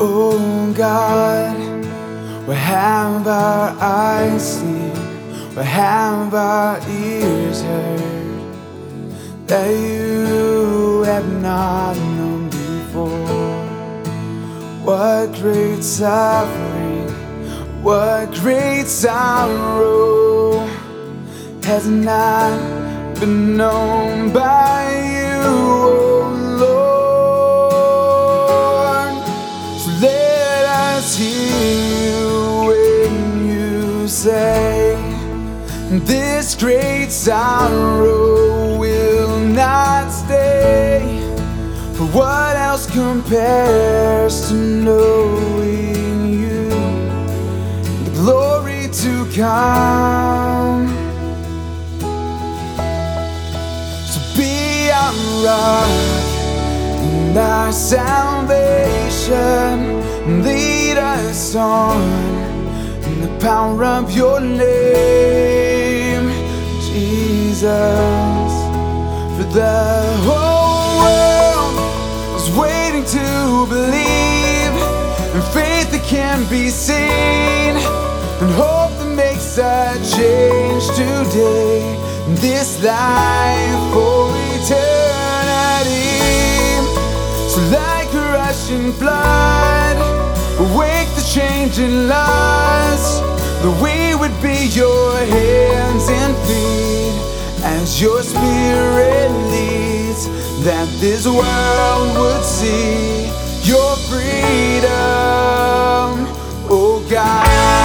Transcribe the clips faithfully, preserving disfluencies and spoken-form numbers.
Oh God, what have our eyes seen? What have our ears heard that you have not known before? What great suffering, what great sorrow has not been known by you, oh Lord. So let us hear you when you say, this great sorrow will not stay. For what else compares to knowing you, the glory to come? So be our rock and our salvation, lead us on in the power of your name, Jesus. For the whole world is waiting to believe, and faith that can be seen, and hope that makes a change today, in this life for eternity. So like a rushing flood, awake the change in us, that we would be your hands and feet as your spirit leads, that this world would see your freedom, oh God.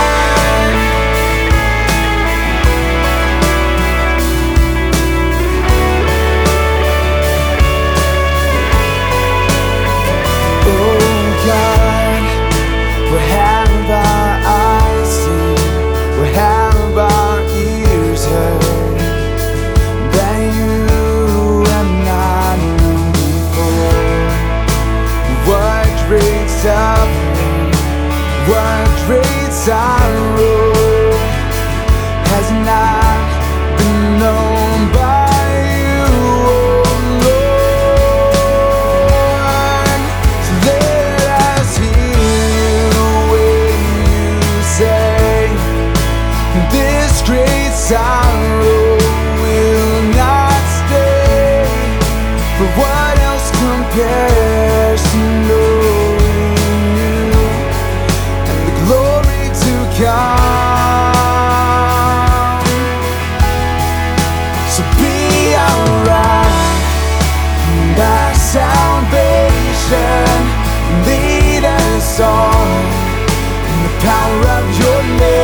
What great sorrow has not been known by you, oh Lord. So let us hear you when you say, this great sorrow will not stay. For what else compares to knowing come? So be our rock and our salvation, lead us on in the power of your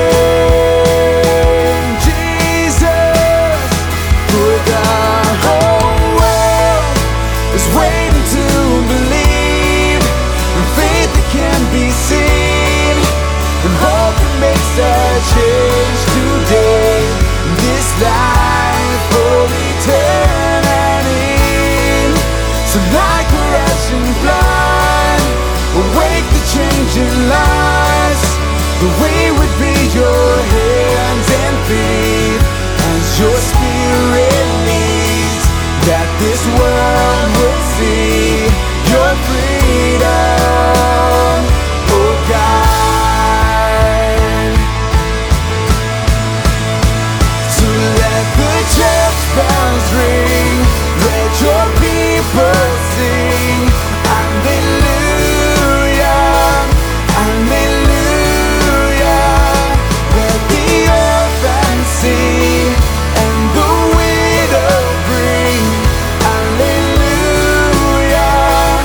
name, Jesus. For the whole world is waiting to believe, and faith that can be seen, and hope that makes a change today, in this life for eternity. So like a rushing flood, awake the changing lives, that we would be your hands and feet as your spirit leads, that this world would see your freedom, oh God. Bells ring, let your people sing, hallelujah, hallelujah. Let the orphan sing and the widow bring, hallelujah,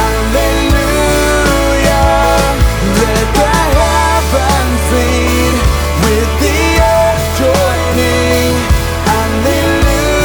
hallelujah. Let the heavens lead with the earth joining, hallelujah.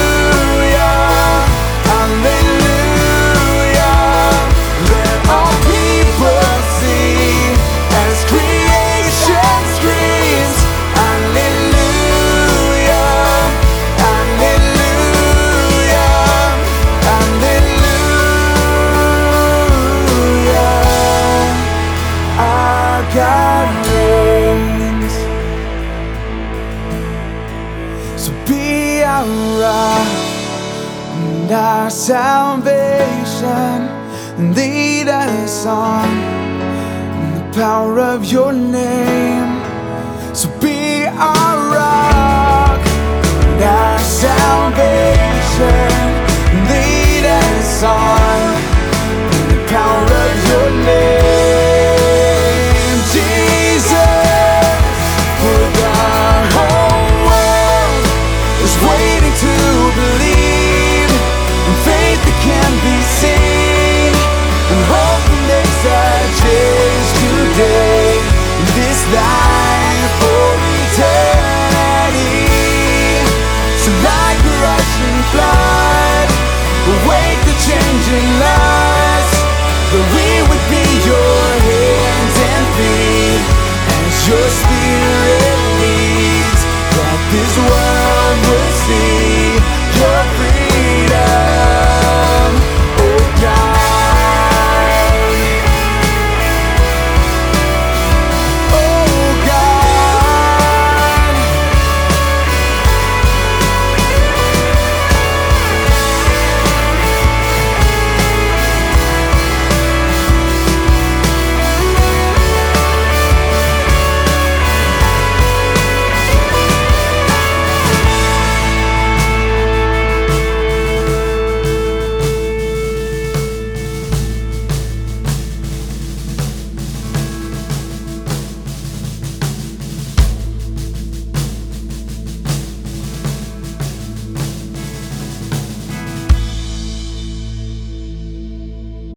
So be our rock and our salvation, and lead us on power of your name. So be our rock and our salvation. Lead us on.